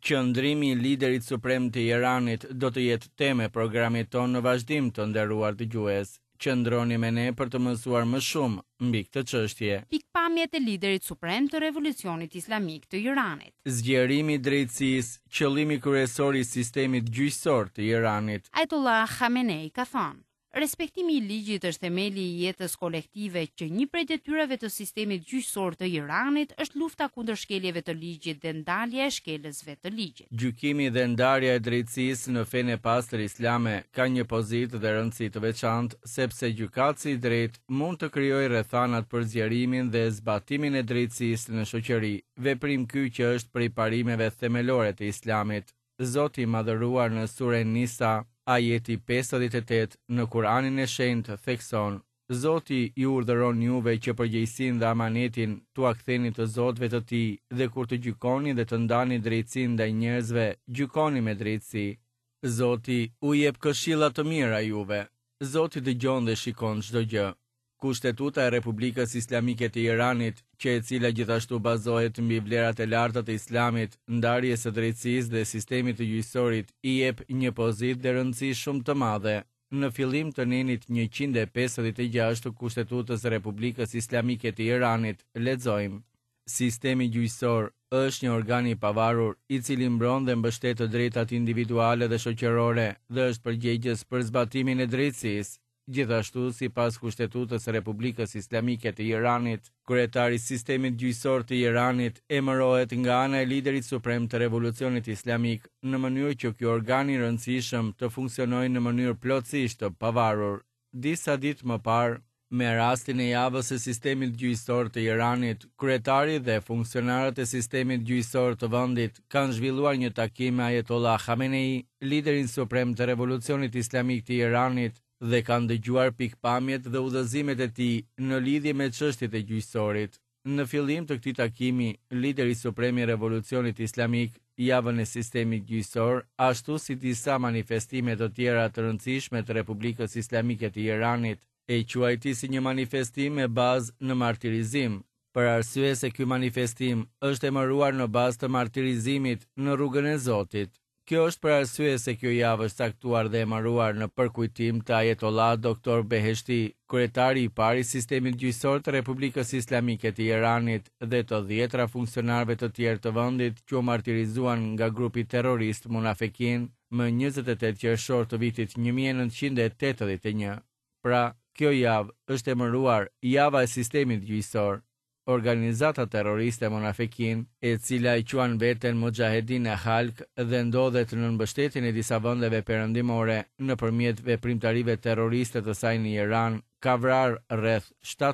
Qëndrimi i liderit suprem të Iranit do të jetë temë e programit tonë në vazhdim, të nderuar dëgjues. Qëndroni me ne për të mësuar më shumë mbi këtë çështje. Pikpamjet e liderit suprem të Revolucionit Islamik të Iranit. Zgjerimi i drejtësisë, qëllimi kryesor i sistemit gjyqësor të Iranit. Ajatollah Khamenei ka thënë: respektimi i ligjit është themeli i jetës kolektive, që një prej detyrave të sistemit gjyqësor të Iranit është lufta kundër shkeljeve të ligjit dhe ndalja e shkelësve të ligjit. Gjykimi dhe ndarja e drejtësisë në fenë e pastër islame ka një pozitë dhe rëndësi të veçantë, sepse gjykatësi i drejtë mund të krijojë rrethanat për zgjerimin dhe zbatimin e drejtësisë në shoqëri, veprim ky që është prej parimeve themelore të Islamit. Zoti i Madhëruar në Suren Nisa, ajeti 58 në Kur'anin e Shenjtë thekson: Zoti ju urdhëron juve që përgjegjësinë dhe amanetin t'ua ktheni të zotëve të tij, dhe kur të gjykoni dhe të ndani drejtësinë ndaj njerëzve, gjykoni me drejtësi. Zoti u jep këshilla të mira juve. Zoti dëgjon dhe shikon çdo gjë. Kushtetuta e Republikës Islamike të Iranit, që e cila gjithashtu bazohet mbi vlerat e larta të Islamit, ndarjes së drejtësisë dhe sistemit të gjyqësorit, i jep një pozitë dhe rëndësi shumë të madhe. Në fillim të nenit 156 të Kushtetutës së Republikës Islamike të Iranit, lexojmë: sistemi gjyqësor është një organ i pavarur, i cili mbron dhe mbështet të drejtat individuale dhe shoqërore dhe është përgjegjës për zbatimin e drejtësisë. Gjithashtu, sipas Kushtetutës së Republikës Islamike të Iranit, kryetari i sistemit gjyqësor të Iranit emërohet nga ana e liderit suprem të Revolucionit Islamik, në mënyrë që ky organ i rëndësishëm të funksionojë në mënyrë plotësisht të pavarur. Disa ditë më parë, me rastin e javës së sistemit gjyqësor të Iranit, kryetari dhe funksionarët e sistemit gjyqësor të vendit kanë zhvilluar një takim me Ajatollah Khamenei, liderin suprem të Revolucionit Islamik të Iranit, dhe kanë dëgjuar pikpamjet dhe udhëzimet e tij në lidhje me çështjet e gjyqësorit. Në fillim të këtij takimi, lideri suprem i Revolucionit Islamik, javën e sistemit gjyqësor, ashtu si disa manifestime të tjera të rëndësishme të Republikës Islamike të Iranit, e quajti si një manifestim me bazë në martirizim, për arsye se ky manifestim është emëruar në bazë të martirizimit në rrugën e Zotit. Kjo është për arsye se kjo javë është caktuar dhe emëruar në përkujtim të Ajatollah Dr. Beheshti, kryetari i parë i sistemit gjyqësor të Republikës Islamike të Iranit, dhe të 10 funksionarëve të tjerë të vendit që u martirizuan nga grupi terrorist Munafikin më 28 qershor të vitit 1981. Pra, kjo javë është emëruar Java e Sistemit Gjyqësor. Organizata terroriste Munafikin, e cila i quan veten Mujahedin e Halk dhe ndodhet në mbështetjen e disa vendeve perëndimore nëpërmjet veprimtarive terroriste të saj në Iran, ka vrarë rreth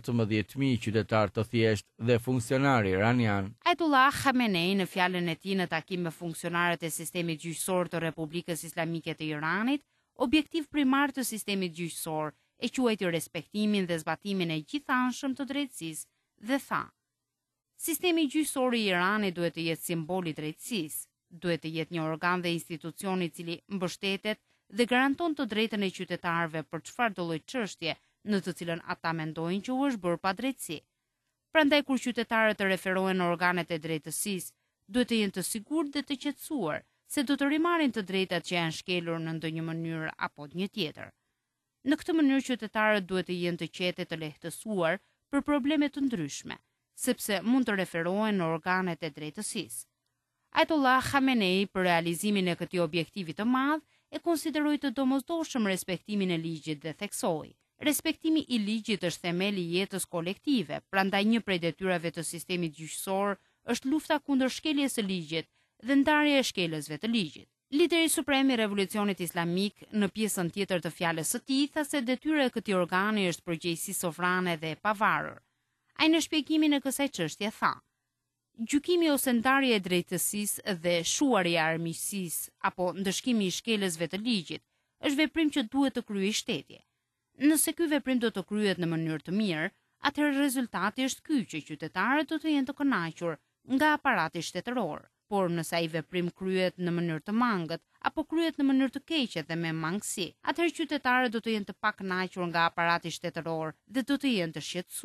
17.000 qytetar të thjeshtë dhe funksionarë iranian. Ajatollah Khamenei në fjalën e tij në takim me funksionarët e sistemit gjyqësor të Republikës Islamike të Iranit, objektiv primar të sistemit gjyqësor e quajti respektimin dhe zbatimin e gjithanshëm të drejtësisë, dhe tha: sistemi gjyqësor i Iranit duhet të jetë simbol i drejtësisë, duhet të jetë një organ dhe institucion i cili mbështetet dhe garanton të drejtën e qytetarëve për çfarëdo lloj çështje në të cilën ata mendojnë që u është bërë pa drejtësi. Prandaj kur qytetarët të referohen në organet e drejtësisë, duhet të jenë të sigurt dhe të qetësuar se do të rimarrin të drejtat që janë shkelur në ndonjë mënyrë apo një tjetër. Në këtë mënyrë qytetarët duhet të jenë të qetë e të lehtësuar për probleme të ndryshme, sepse mund të referohen në organet e drejtësisë. Ajatollah Khamenei, për realizimin e këtij objektivi të madh, e konsideroi të domosdoshëm respektimin e ligjit dhe theksoi: respektimi i ligjit është themeli i jetës kolektive, prandaj një prej detyrave të sistemit gjyqësor është lufta kundër shkeljes së ligjit dhe ndarja e shkelësve të ligjit. Lideri suprem i Revolucionit Islamik në pjesën tjetër të fjalës së tij tha se detyra e këtij organi është përgjegjësi sovrane dhe e pavarur. Ai në shpjegimin e kësaj çështje tha: gjykimi ose ndarja e drejtësisë dhe shuarja e armiqësisë apo ndëshkimi i shkelësve të ligjit është veprim që duhet të kryejë shteti. Nëse ky veprim do të kryhet në mënyrë të mirë, atëherë rezultati është ky që qytetarët do të jenë të kënaqur nga aparati shtetëror. Por nëse ai veprim kryhet në mënyrë të mangët apo kryhet në mënyrë të keqe dhe me mangësi, atëherë qytetarët do të jenë të pakënaqur nga aparati shtetëror dhe do të jenë të shqetësuar.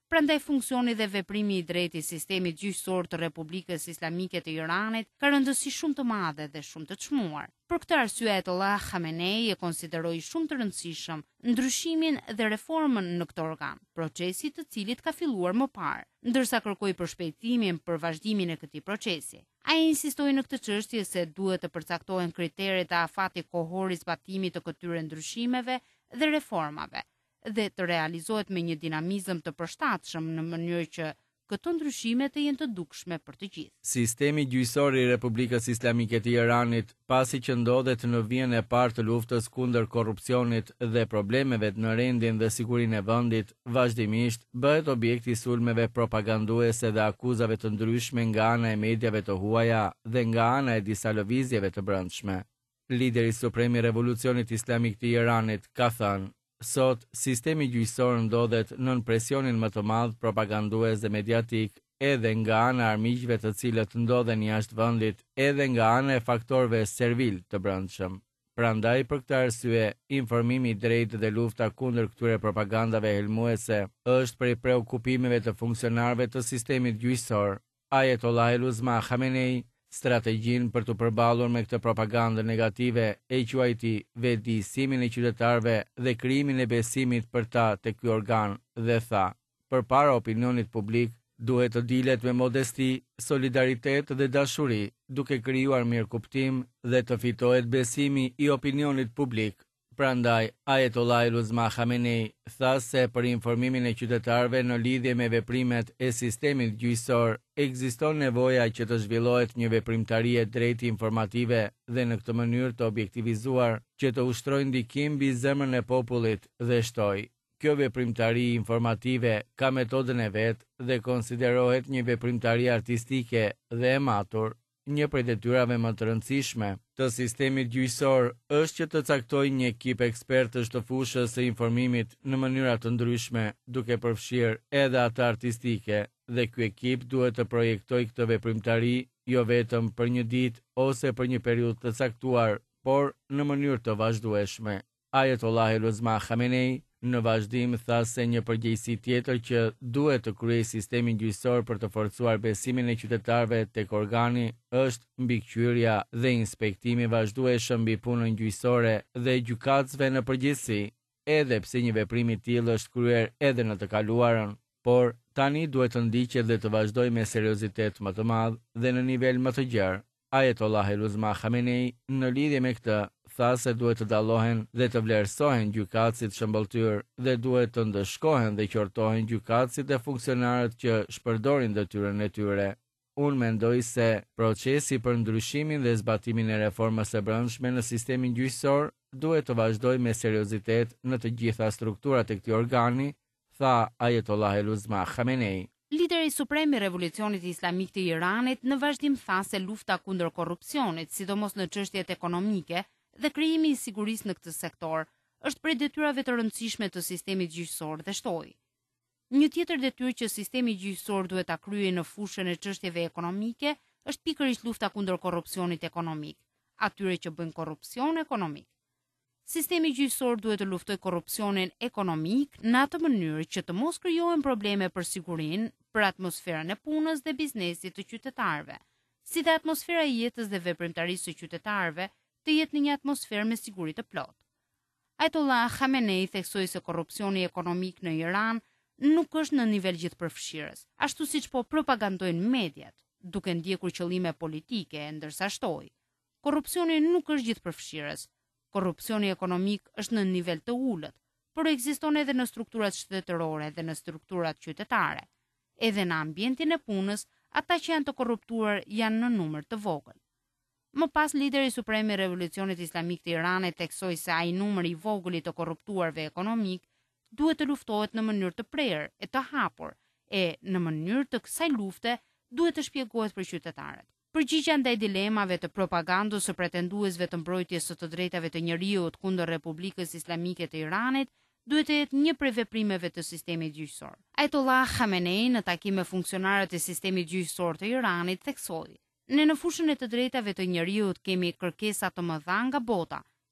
Prandaj funksioni dhe veprimi i drejtë i sistemit gjyqësor të Republikës Islamike të Iranit ka rëndësi shumë të madhe dhe shumë të çmuar. Për këtë arsye Ayatollah Khamenei e konsideroi shumë të rëndësishëm ndryshimin dhe reformën në këtë organ, procesi të cilit ka filluar më parë, ndërsa kërkoi përshpejtimin për vazhdimin e këtij procesi. Ai insistoi në këtë çështje se duhet të përcaktohen kriteret e afatit kohor i zbatimit të këtyre ndryshimeve dhe reformave, dhe të realizohet me një dinamizëm të përshtatshëm në mënyrë që këto ndryshime të jenë të dukshme për të gjithë. Sistemi gjyqësor i Republikës Islamike të Iranit, pasi që ndodhet në vijën e parë të luftës kundër korrupsionit dhe problemeve në rendin dhe sigurinë e vendit, vazhdimisht bëhet objekt i sulmeve propaganduese dhe akuzave të ndryshme nga ana e mediave të huaja dhe nga ana e disa lëvizjeve të brendshme. Lideri suprem i Revolucionit Islamik të Iranit ka thënë: "Sot, sistemi gjyqësor ndodhet nën presionin më të madh propagandues dhe mediatik, edhe nga ana e armiqve të cilët ndodhen jashtë vendit, edhe nga ana e faktorëve servil të brendshëm. Prandaj, për këtë arsye, informimi i drejtë dhe lufta kundër këtyre propagandave helmuese është prej preokupimeve të funksionarëve të sistemit gjyqësor." Ayatollah Eluzma Khamenei strategjin për të përballur me këtë propagandë negative e quajti vetëdijsimin e qytetarëve dhe krijimin e besimit për ta tek ky organ dhe tha: "Përpara opinionit publik duhet të dilet me modesti, solidaritet dhe dashuri, duke krijuar mirëkuptim dhe të fitohet besimi i opinionit publik." Prandaj, Ayatollah Eluzma Khamenei tha se për informimin e qytetarëve në lidhje me veprimet e sistemit gjyqësor, ekziston nevoja që të zhvillohet një veprimtari e drejtë informative dhe në këtë mënyrë të objektivizuar që të ushtrojë ndikim mbi zemrën e popullit dhe shtoi: "Kjo veprimtari informative ka metodën e vet dhe konsiderohet një veprimtari artistike dhe e matur. Një prej detyrave më të rëndësishme të sistemit gjyqësor është që të caktojë një ekip ekspertësh të fushës së informimit në mënyra të ndryshme, duke përfshirë edhe atë artistike, dhe ky ekip duhet të projektojë këtë veprimtari jo vetëm për një ditë ose për një periudhë të caktuar, por në mënyrë të vazhdueshme." Ayatollah Eluzma Khamenei në vazhdim tha se një përgjegjësi tjetër që duhet të kryejë sistemi gjyqësor për të forcuar besimin e qytetarëve tek organi është mbikëqyrja dhe inspektimi vazhdueshëm mbi punën gjyqësore dhe gjykatësve në përgjithësi, edhe pse një veprim i tillë është kryer edhe në të kaluarën, por tani duhet të ndiqet dhe të vazhdojë me seriozitet më të madh dhe në nivel më të gjerë. Ayatollah Eluzma Khamenei në lidhje me këtë tha se duhet të dallohen dhe të vlerësohen gjykatësit shëmbulltyr dhe duhet të ndëshkohen dhe qortohen gjykatësit dhe funksionarët që shpërdorin detyrën e tyre. Unë mendoj se procesi për ndryshimin dhe zbatimin e reformës së brendshme në sistemin gjyqësor duhet të vazhdojë me seriozitet në të gjitha strukturat e këtij organi, tha Ayatollah Eluzma Khamenei. Lideri suprem i Revolucionit Islamik të Iranit në vazhdim tha se lufta kundër korrupsionit, sidomos në çështjet ekonomike dhe krijimi i sigurisë në këtë sektor, është prej detyrave të rëndësishme të sistemit gjyqësor dhe shtoi: "Një tjetër detyrë që sistemi gjyqësor duhet ta kryejë në fushën e çështjeve ekonomike është pikërisht lufta kundër korrupsionit ekonomik, atyre që bëjnë korrupsion ekonomik. Sistemi gjyqësor duhet të luftojë korrupsionin ekonomik në atë mënyrë që të mos krijohen probleme për sigurinë, për atmosferën e punës dhe biznesit të qytetarëve, si dhe atmosfera e jetës dhe veprimtarisë së qytetarëve të jetë në një atmosferë me siguri të plotë." Ayatollah Khamenei theksoi se korrupsioni ekonomik në Iran nuk është në nivel gjithëpërfshirës, ashtu siç po propagandojnë mediat, duke ndjekur qëllime politike, ndërsa shtoi: "Korrupsioni nuk është gjithëpërfshirës. Korrupsioni ekonomik është në nivel të ulët, por ekziston edhe në strukturat shtetërore dhe në strukturat qytetare. Edhe në ambientin e punës, ata që janë të korruptuar janë në numër të vogël." Më pas, lideri suprem i Revolucionit Islamik të Iranit theksoi se ai numri i vogël i të korruptuarve ekonomik duhet të luftohet në mënyrë të prerë e të hapur, e në mënyrë të kësaj lufte duhet të shpjegohet për qytetarët. Përgjigjja ndaj dilemave të propagandës së pretenduesve të mbrojtjes së të drejtave të njerëzit kundër Republikës Islamike të Iranit duhet të jetë një prej veprimeve të sistemit gjyqësor. Ayatollah Khamenei në takim me funksionarët e sistemit gjyqësor të Iranit theksoi: "Ne në fushën e të drejtave të njerëzit kemi kërkesa të mëdha nga bota,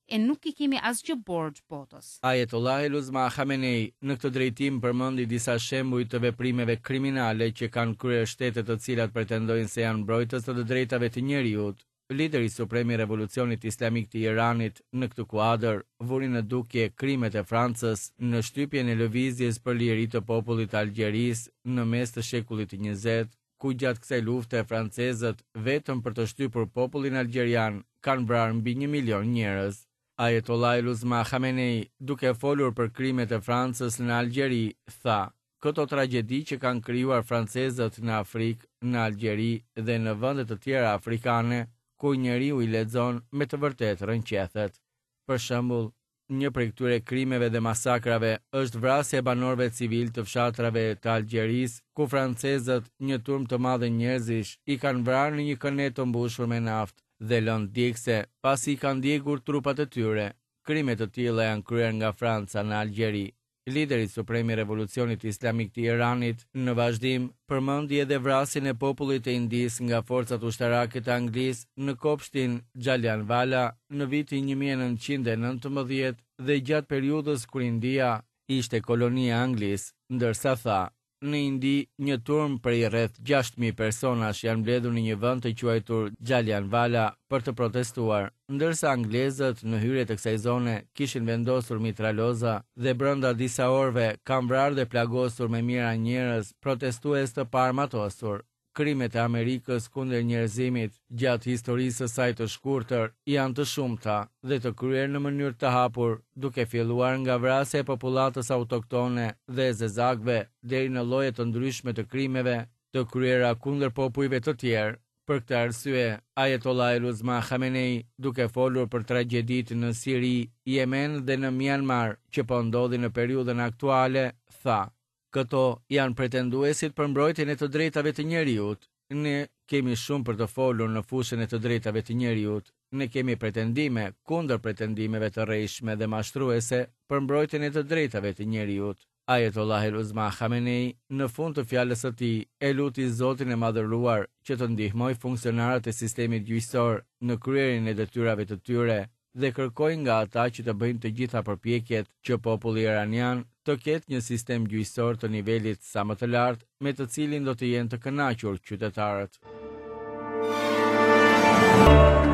e nuk I kemi asgjë borxh botës. Ayatollah Uzma Khamenei në këtë drejtim përmendi disa shembuj të veprimeve kriminale që kanë kryer shtetet të cilat pretendojnë se janë mbrojtës të drejtave të njerëzit. Lideri suprem I Revolucionit Islamik të Iranit në këtë kuadër vuri në dukje krimet e Francës në shtypjen e lëvizjes për liri të popullit të Algjerisë në mes të shekullit të 20, ku gjatë kësaj lufte francezët vetëm për të shtypur popullin algjerian kanë vrarë mbi 1 milion njerëz. Ayatollah Uzma Khamenei, duke folur për krimet e Francës në Algjeri, tha: "Këto tragjedi që kanë krijuar francezët në Afrikë, në Algjeri dhe në vende të tjera afrikane, ku njeriu I lexon me të vërtetë rënqethet. Për shembull, një prej këtyre krimeve dhe masakrave është vrasja e banorëve civil të fshatrave të Algjerisë, ku francezët, një turm të madh njerëzish, I kanë vrarë në një kënet të mbushur me naftë dhe lënë djegse pasi I kanë djegur trupat e tyre. Krime të tilla janë kryer nga Franca në Algjeri." Lideri suprem I Revolucionit Islamik të Iranit në vazhdim përmendi edhe vrasjen e popullit të Indisë nga forcat ushtarake të Anglisë në kopshtin Jallianwala në vitin 1919 dhe gjatë periudhës kur India ishte kolonia e Anglisë, ndërsa tha: "Në Indi, një turm prej rreth 6.000 personash janë mbledhur në një vend të quajtur Jallianwala për të protestuar, ndërsa anglezët në hyrje të kësaj zone kishin vendosur mitraloza dhe brenda disa orëve kanë vrarë dhe plagosur me mijëra njerëz protestues të paarmatosur." Krimet e Amerikës kundër njerëzimit gjatë historisë së saj të shkurtër janë të shumta dhe të kryer në mënyrë të hapur, duke filluar nga vrasja e popullatës autoktone dhe zezakëve deri në lloje të ndryshme të krimeve të kryera kundër popujve të tjerë. Për këtë arsye, Ayatollah Uzma Khamenei, duke folur për tragjeditë në Siri, Yemen dhe në Myanmar që po ndodhin në periudhën aktuale, tha: "Këto janë pretenduesit për mbrojtjen e të drejtave të njerëzit. Ne kemi shumë për të folur në fushën e të drejtave të njerëzit. Ne kemi pretendime kundër pretendimeve të rrejshme dhe mashtruese për mbrojtjen e të drejtave të njerëzit." Ayatollah Uzma Khamenei në fund të fjalës së tij e luti Zotin e Madhëruar që të ndihmojë funksionarët e sistemit gjyqësor në kryerjen e detyrave të tyre dhe kërkoi nga ata që të bëjnë të gjitha përpjekjet që populli iranian të ketë një sistem gjyqësor të nivelit sa më të lartë, me të cilin do të jenë të kënaqur qytetarët.